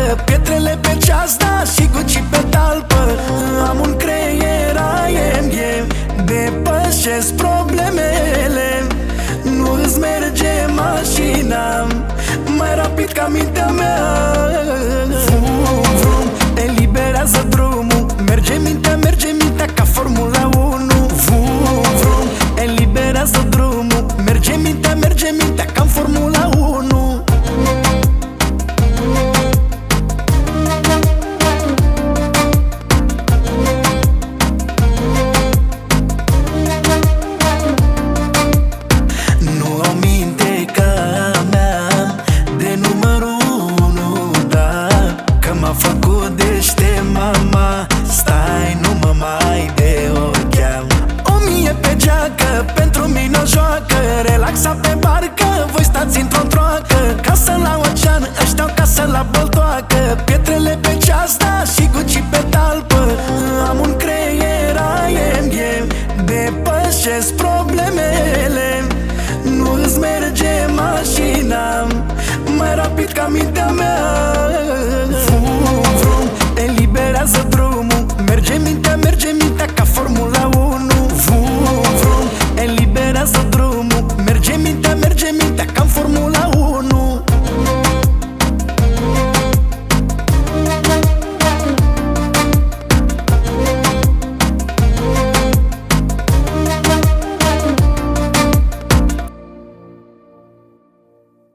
pietrele pe ceasta și Gucci pe talpă. Am un creier AMG, depășesc problemele. Nu îți merge mașina mai rapid ca mintea mea. Vrum, vrum, eliberează drumul. Merge mintea ca Formula 1. Vrum, vrum, eliberează drumul. Merge mintea ca Formula 1. Nu au minte ca mea de numărul 1, da, că m-a făcut deștept mama. Stai, nu mă mai de ocheam. 1000 pe geacă, pentru mine o joacă. Relaxa pe barcă, voi stați într-o troacă. Casă la ocean, ăștia-o casă la băltoacă. Pietrele pe ceasta și Gucci pe talpă. Am un creier AMG, depășesc problemele. Nu îți merge mașina mai rapid ca mintea mea.